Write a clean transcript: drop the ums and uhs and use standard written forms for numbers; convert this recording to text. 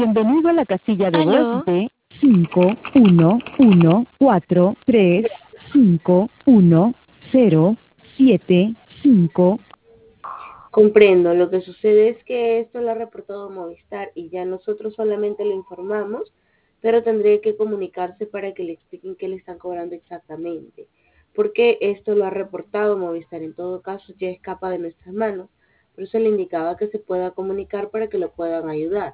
Bienvenido a la casilla de voz Aló, de 511435107. Comprendo, lo que sucede es que esto lo ha reportado Movistar y ya nosotros solamente le informamos, pero tendría que comunicarse para que le expliquen qué le están cobrando exactamente, porque esto lo ha reportado Movistar, en todo caso ya escapa de nuestras manos, por eso le indicaba que se pueda comunicar para que lo puedan ayudar.